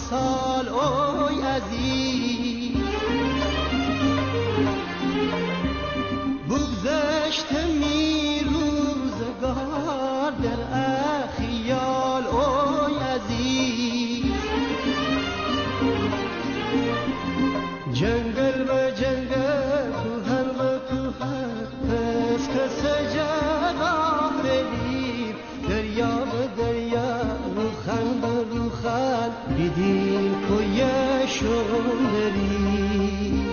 سال اوی عزیز بگذشت می روزگار در اخیال اوی عزیز جنگل و جنگل کوهن و کوهن پس کس جگاه بریم دریا و دریا روخن و روخن دیدیم کویشون بریم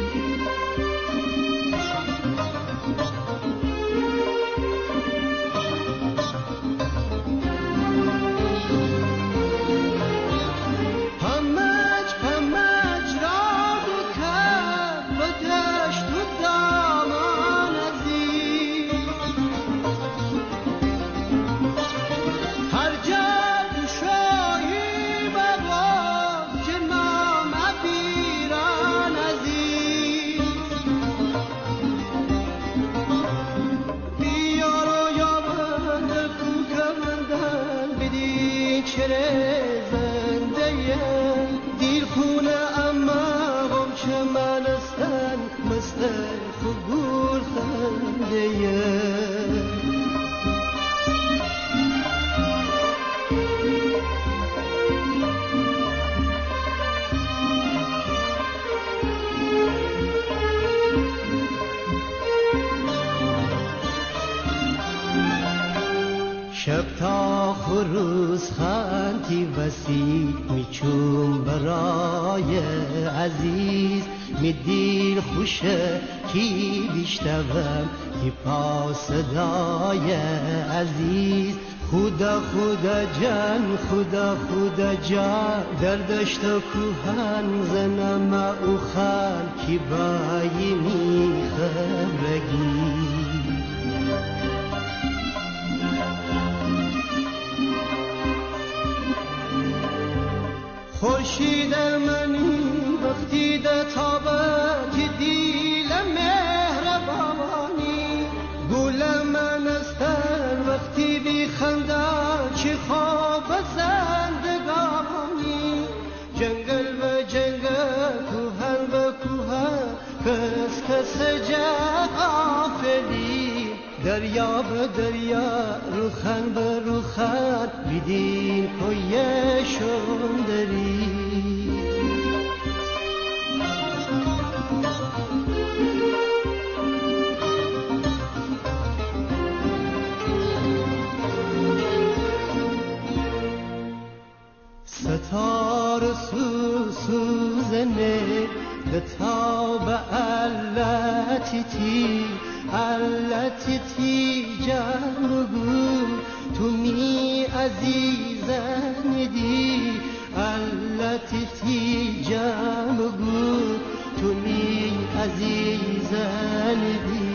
شب تا خروس خانتی وسیع میچون برای عزیز می دیر خوشه کی بیشتوم کی پا صدای عزیز خدا خدا جان خدا خدا جان در دشت و کوهن زنم او خان کی بایی می خبرگی خورشید منی وقتی ده تابت دیل مهربانی گل من استن وقتی بی خنده چی خواب زندگانی جنگل و جنگل کوهن و کوهن کس کس غافلی دریا به دریا روخن به روخن بیدین کویشون داری ستار سوزنه به تاب علتی جنگو تو می عزیزن دی علتی جنگو تو می عزیزن دی